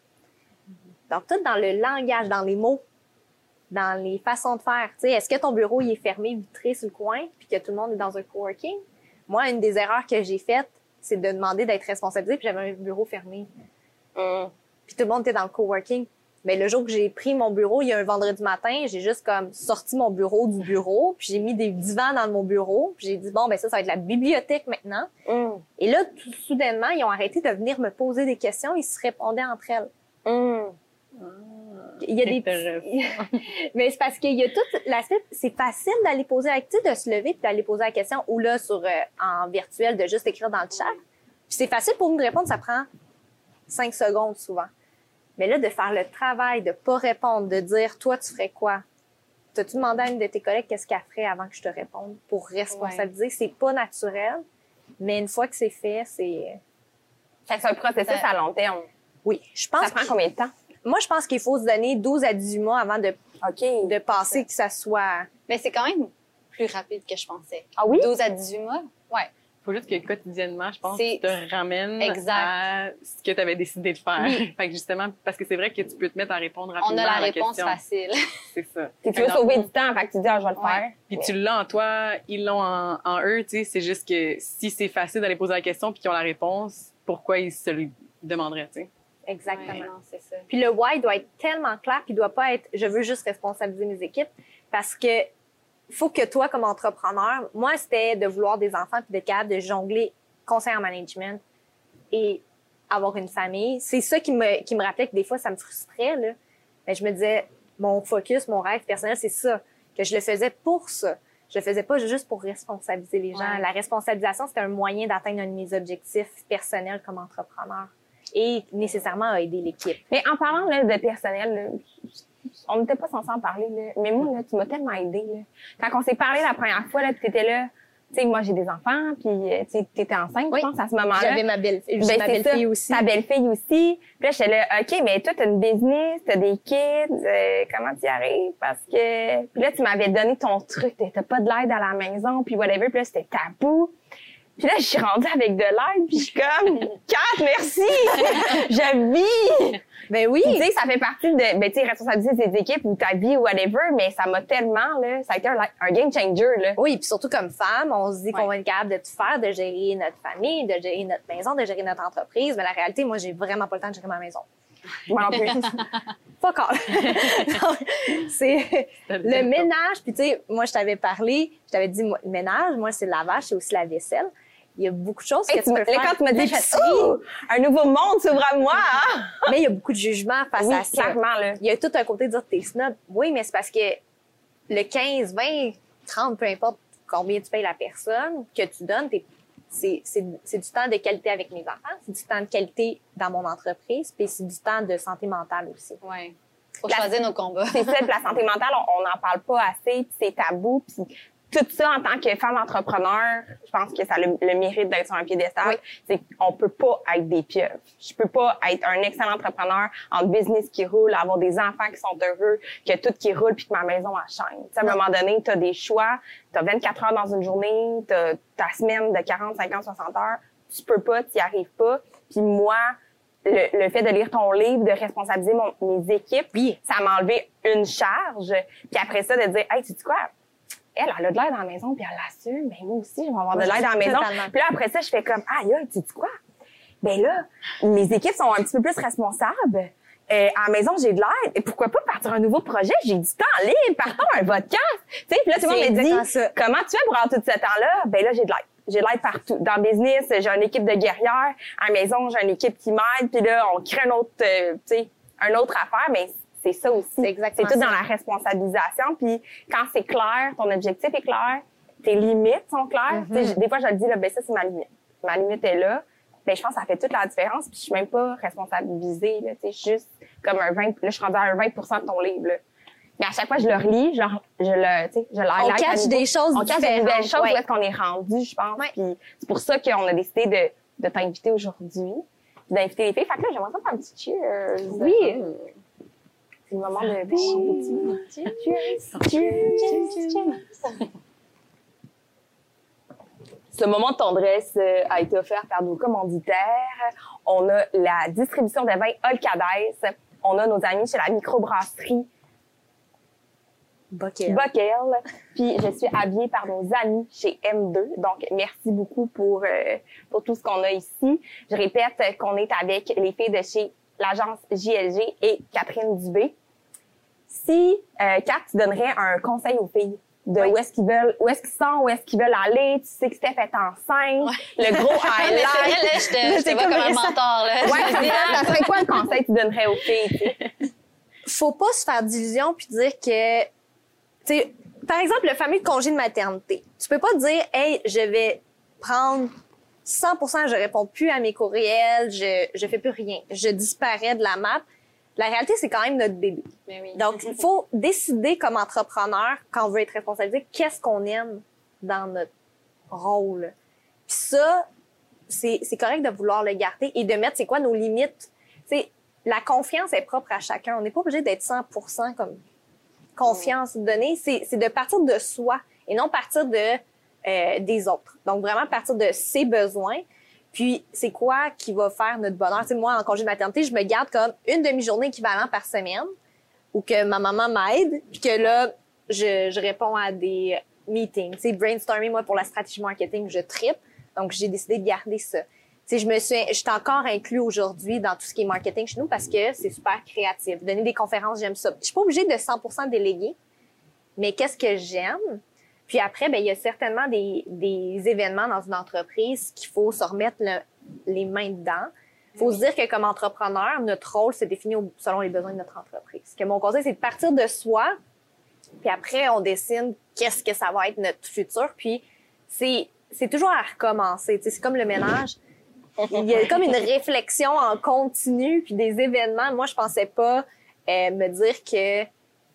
Donc, tout dans le langage, dans les mots, dans les façons de faire. Tu sais, est-ce que ton bureau il est fermé, vitré sur le coin, puis que tout le monde est dans un coworking? Moi, une des erreurs que j'ai faites, c'est de demander d'être responsabilisé, puis j'avais un bureau fermé. Hum. Puis tout le monde était dans le coworking. Mais le jour que j'ai pris mon bureau, il y a un vendredi matin, j'ai juste comme sorti mon bureau du bureau, puis j'ai mis des divans dans mon bureau, puis j'ai dit bon ben ça ça va être la bibliothèque maintenant. Hum. Et là tout soudainement, ils ont arrêté de venir me poser des questions, ils se répondaient entre elles. Hum. Il y a des petits... Mais c'est parce qu'il y a tout l'aspect, c'est facile d'aller poser la question, de se lever puis d'aller poser la question, ou là, sur, euh, en virtuel, de juste écrire dans le chat. Puis c'est facile pour nous de répondre, ça prend cinq secondes souvent. Mais là, de faire le travail, de pas répondre, de dire, toi, tu ferais quoi? T'as-tu demandé à une de tes collègues qu'est-ce qu'elle ferait avant que je te réponde pour responsabiliser? Ouais. C'est pas naturel, mais une fois que c'est fait, c'est... C'est un processus à long terme. Oui, je pense. Ça prend combien de temps? Moi, je pense qu'il faut se donner douze à dix-huit mois avant de, okay. de passer que ça soit... Mais c'est quand même plus rapide que je pensais. Ah oui? douze à dix-huit mois? Ouais. Faut juste que quotidiennement, je pense, tu te ramènes exact. à ce que tu avais décidé de faire. Oui. Fait que justement, parce que c'est vrai que tu peux te mettre à répondre rapidement On a la à la réponse question. facile. C'est ça. Puis tu veux sauver du temps, fait que tu dis, ah, je vais le ouais. faire. Puis tu l'as en toi, ils l'ont en, en eux, tu sais. C'est juste que si c'est facile d'aller poser la question puis qu'ils ont la réponse, pourquoi ils se le demanderaient, tu sais? Exactement. Ouais, non, c'est ça. Puis le why doit être tellement clair, puis il doit pas être « je veux juste responsabiliser mes équipes », parce que faut que toi, comme entrepreneur, moi, c'était de vouloir des enfants puis d'être capable de jongler conseil en management et avoir une famille. C'est ça qui me, qui me rappelait que des fois, ça me frustrait, là. Mais je me disais, mon focus, mon rêve personnel, c'est ça, que je le faisais pour ça. Je le faisais pas juste pour responsabiliser les gens. Ouais. La responsabilisation, c'était un moyen d'atteindre un de mes objectifs personnels comme entrepreneur et nécessairement à aider l'équipe. Mais en parlant là, de personnel, là, on n'était pas censé en parler, là, mais moi, là, tu m'as tellement aidé. Là. Quand on s'est parlé la première fois, là, puis t'étais là, tu sais, moi, j'ai des enfants, puis tu t'étais enceinte, oui. je pense, à ce moment-là. J'avais ma belle-fille ben, ma belle-fille aussi. Ta belle-fille aussi. Puis là, j'étais là, OK, mais toi, t'as une business, t'as des kids, euh, comment tu y arrives? Parce que... Puis là, tu m'avais donné ton truc, t'as pas de l'aide à la maison, puis whatever, puis là, c'était tabou. Puis là, je suis rendue avec de l'aide, puis je suis comme, Kat, merci! Je vis! Ben oui! Tu sais, ça fait partie de, ben, tu sais, responsabiliser tes équipes ou ta vie ou whatever, mais ça m'a tellement, là, ça a été un, un game changer, là. Oui, puis surtout comme femme, on se dit ouais. qu'on va être capable de tout faire, de gérer notre famille, de gérer notre maison, de gérer notre entreprise, mais la réalité, moi, j'ai vraiment pas le temps de gérer ma maison. Moi non plus. Fuck all. C'est le ménage, puis tu sais, moi, je t'avais parlé, je t'avais dit, moi, le ménage, moi, c'est le lavage, c'est aussi la vaisselle. Il y a beaucoup de choses hey, que tu, tu peux faire. Quand tu m'as dit, oh, un nouveau monde s'ouvre à moi, hein? Mais il y a beaucoup de jugements face oui, à ça. Clairement, là. Il y a tout un côté de dire t'es snob. Oui, mais c'est parce que le quinze, vingt, trente, peu importe combien tu payes la personne que tu donnes, t'es, c'est, c'est, c'est du temps de qualité avec mes enfants, c'est du temps de qualité dans mon entreprise, puis c'est du temps de santé mentale aussi. Oui. Faut la, choisir nos combats. C'est ça, puis la santé mentale, on n'en parle pas assez, puis c'est tabou, puis tout ça, en tant que femme entrepreneur, je pense que ça a le, le mérite d'être sur un piédestal. Oui. C'est qu'on peut pas être des pieuvres. Je peux pas être un excellent entrepreneur en business qui roule, avoir des enfants qui sont heureux, que tout qui roule puis que ma maison enchaîne. Tu sais, à un moment donné, t'as des choix, t'as vingt-quatre heures dans une journée, t'as ta semaine de quarante, cinquante, soixante heures. Tu peux pas, t'y arrives pas. Puis moi, le, le fait de lire ton livre, de responsabiliser mon, mes équipes, oui. ça m'a enlevé une charge. Puis après ça, de dire, hey, tu sais quoi? Elle, elle a de l'aide dans la maison, puis elle l'assume. Ben, moi aussi, je vais avoir de l'aide dans la maison. Totalement. Puis là, après ça, je fais comme, aïe, aïe, tu sais quoi? Ben là, mes équipes sont un petit peu plus responsables. Euh, à la maison, j'ai de l'aide. Et pourquoi pas partir un nouveau projet? J'ai du temps libre. Partons un podcast. Tu sais, puis là, tout le monde me dit, ça. Comment tu fais pour avoir tout ce temps-là? Ben là, j'ai de l'aide. J'ai de l'aide partout. Dans le business, j'ai une équipe de guerrières. À la maison, j'ai une équipe qui m'aide. Puis là, on crée un autre, euh, tu sais, un autre affaire. Mais c'est ça aussi. C'est exactement C'est tout ça. Dans la responsabilisation. Puis quand c'est clair, ton objectif est clair, tes limites sont claires. Mm-hmm. Des fois, je le dis, là, ben ça, c'est ma limite. Ma limite est là. Ben, je pense que ça fait toute la différence. Puis je suis même pas responsabilisée. Là, juste comme un vingt. Là, je suis rendue à un vingt pour cent de ton livre. Là. Mais à chaque fois, je le relis, je, je le, tu sais, je l'highlight. On cache des choses On cache des belles choses ouais. où est-ce qu'on est rendu, je pense. Ouais. Puis c'est pour ça qu'on a décidé de, de t'inviter aujourd'hui, d'inviter les filles. Fait que là, j'aimerais ça faire un petit cheers. Oui. C'est le moment de boire. Cheers. Cheers. Cheers. Cheers. Ce moment de tendresse a été offert par nos commanditaires. On a la distribution des vins Olcades. On a nos amis chez la microbrasserie Bockel. Bockel. Puis je suis habillée par nos amis chez M deux. Donc, merci beaucoup pour, euh, pour tout ce qu'on a ici. Je répète qu'on est avec les filles de chez l'agence J L G et Catherine Dubé. Si, euh, Kat, tu donnerais un conseil aux filles de oui. où est-ce qu'ils veulent, où est-ce qu'ils sont, où est-ce qu'ils veulent aller. Tu sais que Steph est enceinte. Ouais. Le gros highlight. C'est vrai, là, je te, je te vois comme un mentor, là. Ouais, ça serait quoi le conseil que tu donnerais aux filles, tu sais? faut pas se faire d'illusions puis dire que, tu sais, par exemple, le fameux congé de maternité. Tu peux pas dire, hey, je vais prendre cent pour cent, je réponds plus à mes courriels, je, je fais plus rien, je disparais de la map. La réalité, c'est quand même notre bébé. Mais oui. Donc, il faut décider comme entrepreneur, quand on veut être responsabilisé, qu'est-ce qu'on aime dans notre rôle. Puis ça, c'est, c'est correct de vouloir le garder et de mettre, c'est quoi nos limites. Tu sais, la confiance est propre à chacun. On n'est pas obligé d'être cent pour cent comme confiance donnée. C'est, c'est de partir de soi et non partir de euh, des autres. Donc, vraiment partir de ses besoins. Puis, c'est quoi qui va faire notre bonheur? Tu sais, moi, en congé de maternité, je me garde comme une demi-journée équivalente par semaine où que ma maman m'aide, puis que là, je, je réponds à des meetings. Tu sais, brainstorming, moi, pour la stratégie marketing, je tripe. Donc, j'ai décidé de garder ça. Tu sais, je me suis, je suis encore inclus aujourd'hui dans tout ce qui est marketing chez nous parce que c'est super créatif. Donner des conférences, j'aime ça. Je suis pas obligée de cent pour cent déléguer, mais qu'est-ce que j'aime? Puis après, ben il y a certainement des, des événements dans une entreprise qu'il faut se remettre le, les mains dedans. Il faut oui. se dire que comme entrepreneur, notre rôle se définit au, selon les besoins de notre entreprise. Que mon conseil, c'est de partir de soi, puis après, on dessine qu'est-ce que ça va être notre futur. Puis c'est, c'est toujours à recommencer. Tu sais, c'est comme le ménage. Il y a comme une réflexion en continu, puis des événements. Moi, je pensais pas euh, me dire que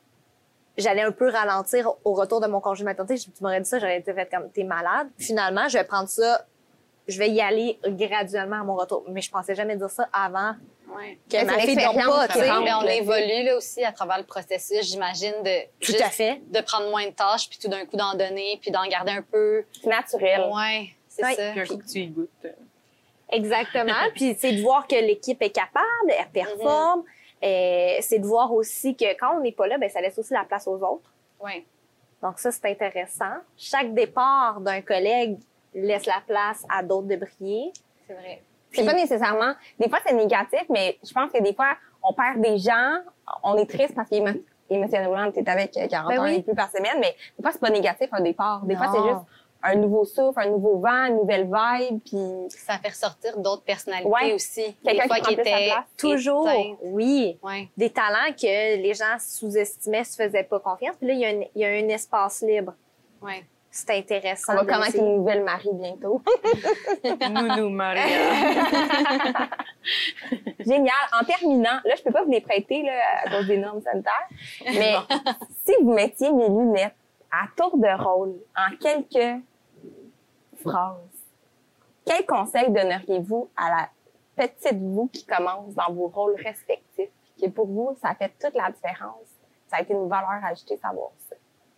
j'allais un peu ralentir au retour de mon congé de maternité. Tu m'aurais dit ça, j'aurais été faite comme, t'es malade. Finalement, je vais prendre ça, je vais y aller graduellement à mon retour. Mais je pensais jamais dire ça avant ouais. que mais ma fille dorme pas, tu sais. Mais on évolue, là, aussi, à travers le processus, j'imagine, de, Tout à fait. de prendre moins de tâches, puis tout d'un coup d'en donner, puis d'en garder un peu. C'est naturel. Ouais, c'est ouais. ça. Puis un coup que tu y goûtes. Exactement. Puis c'est de voir que l'équipe est capable, elle performe. Mm-hmm. Euh, c'est de voir aussi que quand on n'est pas là, ben ça laisse aussi la place aux autres. Oui. Donc ça, c'est intéressant. Chaque départ d'un collègue laisse la place à d'autres de briller. C'est vrai. C'est pas nécessairement... Des fois, c'est négatif, mais je pense que des fois, on perd des gens, on est triste parce qu'émotionnellement, t'es avec quarante ben heures oui. et plus par semaine, mais des fois, c'est pas négatif un départ. Des non. fois, c'est juste un nouveau souffle, un nouveau vent, une nouvelle vibe, puis... Ça fait ressortir d'autres personnalités ouais. aussi. Quelqu'un des fois qui, qui était toujours, éteinte. oui. Ouais. Des talents que les gens sous-estimaient, se faisaient pas confiance. Puis là, il y a un, il y a un espace libre. Ouais. C'est intéressant. On va connaître une nouvelle Marie bientôt. Nounou Maria. Génial. En terminant, là, je peux pas vous les prêter là, à cause des normes sanitaires, mais si vous mettiez mes lunettes à tour de rôle en quelques phrases, quel conseil donneriez-vous à la petite vous qui commence dans vos rôles respectifs, que pour vous, ça fait toute la différence? Ça a été une valeur ajoutée, savoir ça.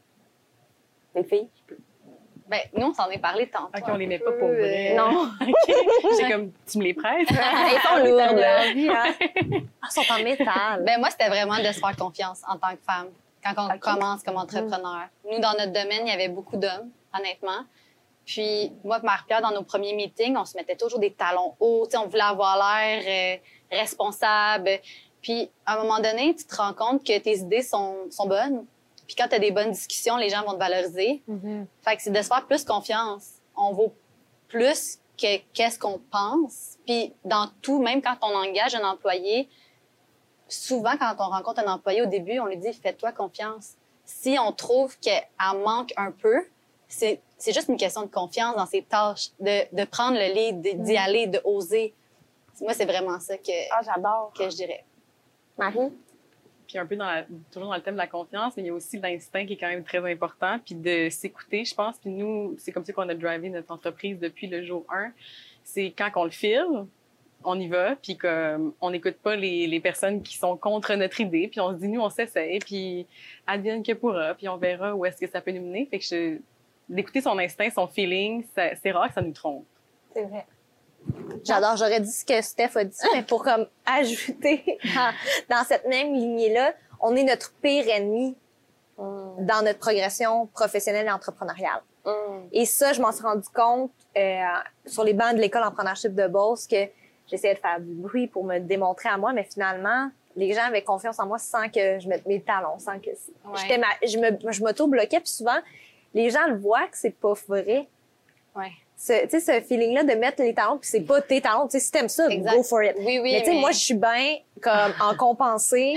Les filles? Ben, nous, on s'en est parlé tantôt. OK, on les met pas pour vrai. Euh... Non. OK. C'est comme, tu me les prêtes? Elles sont lourdes, là. Hein? Ah, sont en métal. Ben, moi, c'était vraiment de se faire confiance en tant que femme quand on okay. commence comme entrepreneur. Mm. Nous, dans notre domaine, il y avait beaucoup d'hommes, honnêtement. Puis, moi et Marie-Pierre, dans nos premiers meetings, on se mettait toujours des talons hauts. T'sais, on voulait avoir l'air euh, responsable. Puis, à un moment donné, tu te rends compte que tes idées sont, sont bonnes. Puis, quand tu as des bonnes discussions, les gens vont te valoriser. Mm-hmm. Fait que c'est de se faire plus confiance. On vaut plus que qu'est-ce qu'on pense. Puis, dans tout, même quand on engage un employé, souvent, quand on rencontre un employé au début, on lui dit « fais-toi confiance ». Si on trouve qu'elle manque un peu, c'est, c'est juste une question de confiance dans ses tâches, de, de prendre le lead, de, d'y aller, de oser. Moi, c'est vraiment ça que, ah, j'adore. que je dirais. Marie? Puis un peu dans la, toujours dans le thème de la confiance, mais il y a aussi l'instinct qui est quand même très important, puis de s'écouter, je pense. Puis nous, c'est comme ça qu'on a drivé notre entreprise depuis le jour un. C'est quand on le file, on y va, puis comme on n'écoute pas les, les personnes qui sont contre notre idée, puis on se dit, nous, on s'essaye, puis advienne que pourra, puis on verra où est-ce que ça peut nous mener. Fait que je, d'écouter son instinct, son feeling, ça, c'est rare que ça nous trompe. C'est vrai. J'adore, j'aurais dit ce que Steph a dit, mais pour comme ajouter dans, dans cette même lignée-là, on est notre pire ennemi mm. dans notre progression professionnelle et entrepreneuriale. Mm. Et ça, je m'en suis rendu compte euh, sur les bancs de l'école Entrepreneurship de Beauce que j'essayais de faire du bruit pour me démontrer à moi, mais finalement, les gens avaient confiance en moi sans que je mette mes talons, sans que ouais. j'étais ma, je me, je m'auto-bloquais, puis souvent, les gens le voient que c'est pas vrai. Ouais. Ce, tu sais, ce feeling-là de mettre les talons, puis c'est pas tes talons. Tu sais, si t'aimes ça, exact. Go for it. Oui, oui, mais tu sais, mais... moi, je suis bien comme en compensé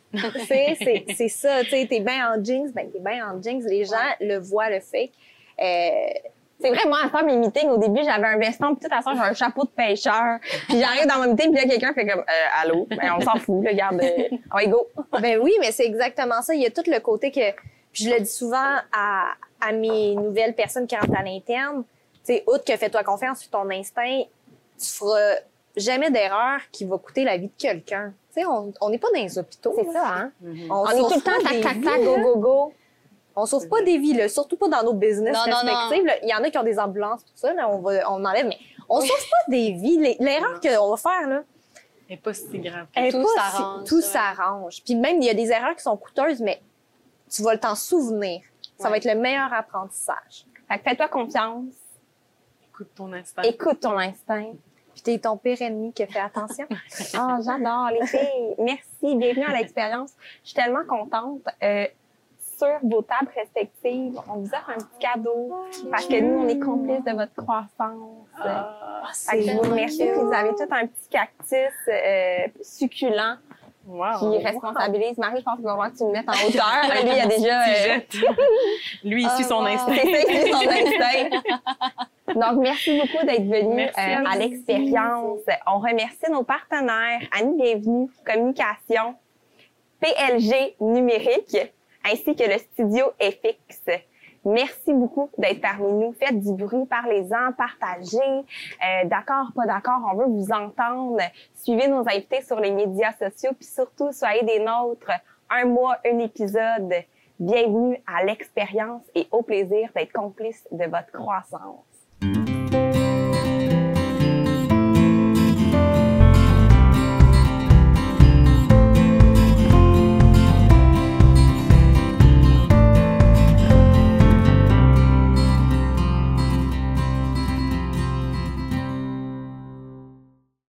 Tu sais, c'est, c'est ça. Tu sais, t'es bien en jeans, ben t'es bien en jeans. Les gens ouais. le voient, le fake. Euh, C'est vrai, moi, à faire mes meetings, au début, j'avais un veston, puis tout à ça, j'avais un chapeau de pêcheur. Puis j'arrive dans mon meeting, puis là, quelqu'un fait comme, euh, allô? Ben, on s'en fout, là, regarde. Euh, ouais, go. Ben oui, mais c'est exactement ça. Il y a tout le côté que, puis je le dis souvent à, à mes nouvelles personnes qui rentrent à l'interne, tu sais, outre que fais-toi confiance sur ton instinct, tu feras jamais d'erreur qui va coûter la vie de quelqu'un. Tu sais, on n'est pas dans les hôpitaux. C'est ça, hein? Mm-hmm. On, on est tout le temps tac, tac, tac, go, go, go. On sauve pas des vies, là, surtout pas dans nos business non, respectifs. Non, non. Il y en a qui ont des ambulances, tout ça, là, on, va, on enlève, mais on oui. sauve pas des vies. L'erreur qu'on va faire, là, elle n'est pas si grave. Tout s'arrange. Si, tout s'arrange. Puis même, il y a des erreurs qui sont coûteuses, mais tu vas le t'en souvenir. Ça ouais. va être le meilleur apprentissage. Fait que fais-toi confiance. Écoute ton instinct. Écoute ton instinct. Puis t'es ton pire ennemi qui fait attention. Ah, oh, j'adore les filles. Merci. Bienvenue à l'expérience. Je suis tellement contente. Euh, sur vos tables respectives, on vous offre un petit cadeau parce que nous, on est complices de votre croissance. Ah, fait que je vous remercie. Vous avez tout un petit cactus euh, succulent wow. qui responsabilise. Marie, je pense qu'il va falloir que tu le mettes en hauteur. Lui, il a déjà... Euh... Lui, il suit son instinct. C'est ça, il suit son instinct. Donc, merci beaucoup d'être venu euh, à l'expérience. On remercie nos partenaires. Annie Bienvenue, Communication, P L G Numérique, ainsi que le studio F X. Merci beaucoup d'être parmi nous. Faites du bruit, parlez-en, partagez. Euh, d'accord, pas d'accord, on veut vous entendre. Suivez nos invités sur les médias sociaux, puis surtout, soyez des nôtres. Un mois, un épisode. Bienvenue à l'expérience et au plaisir d'être complice de votre croissance.